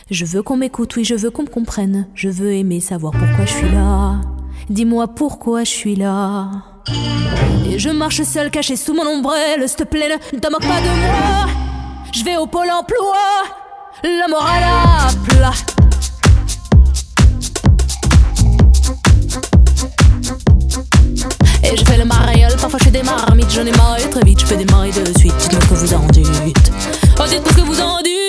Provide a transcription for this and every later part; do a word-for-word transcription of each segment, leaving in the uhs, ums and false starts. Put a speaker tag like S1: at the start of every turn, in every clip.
S1: Je veux qu'on m'écoute, oui, je veux qu'on me comprenne. Je veux aimer, savoir pourquoi je suis là. Dis-moi pourquoi je suis là. Et je marche seule, cachée sous mon ombrelle. S'il te plaît, ne te moque pas de moi. Je vais au pôle emploi, la morale à plat. Et je fais le mariole, parfois je fais des marmites. J'en ai marre très vite, je peux démarrer de suite. Dites-moi ce que vous en dites. Oh, dites-moi ce que vous en dites.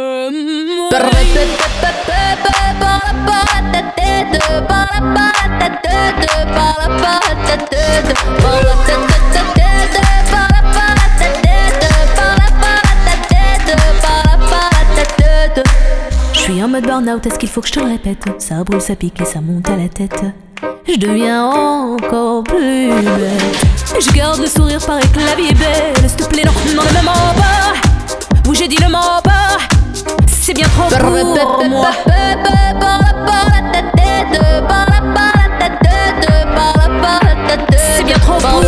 S1: Je suis en mode burn-out, est-ce qu'il faut que je te le répète? Ça brûle, ça pique et ça monte à la tête. Je deviens encore plus bête. Je garde le sourire, paraît que la vie est belle. S'il te plaît, non, non, ne me mens pas. Oui, j'ai dit ne mens pas. C'est bien trop pour moi. C'est bien trop pour moi.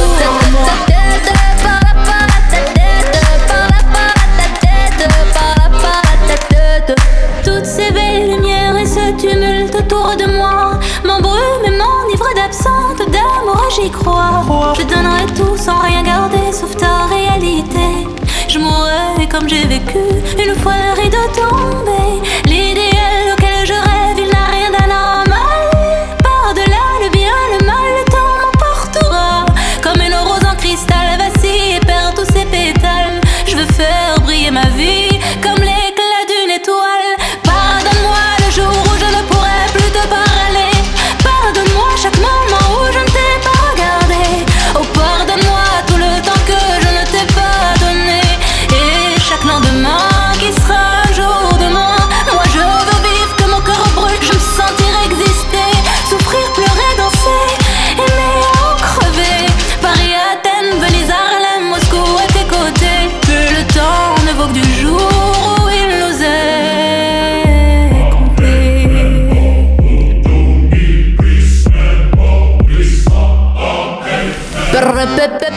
S1: Toutes ces belles lumières et ce tumulte autour de moi m'embrume et m'enivre d'absente d'amour, j'y crois. Je donnerai tout sans rien garder sauf ta réalité. Je mourrai comme j'ai vécu une fois le rideau tombé. L'idéal auquel je rêve, il n'a rien d'anormal. Par-delà le bien, le mal, le temps m'emportera. Comme une rose en cristal vacille et perd tous ses pétales. Je veux faire briller ma vie comme l'éclat d'une étoile. Pardonne-moi le jour où je ne pourrai plus te parler. Pardonne-moi chaque moment où je ne t'ai pas regardé. Oh, pardonne-moi tout le temps que je ne t'ai pas donné. Et chaque lendemain qui sera un jour de moins. Moi je veux vivre que mon cœur brûle. Je me sentir exister, souffrir, pleurer, danser, aimer, en crever. Paris, Athènes, Venise, Harlem, Moscou à tes côtés. Que le temps ne vaut que du jour où il nous est compté. Brrr,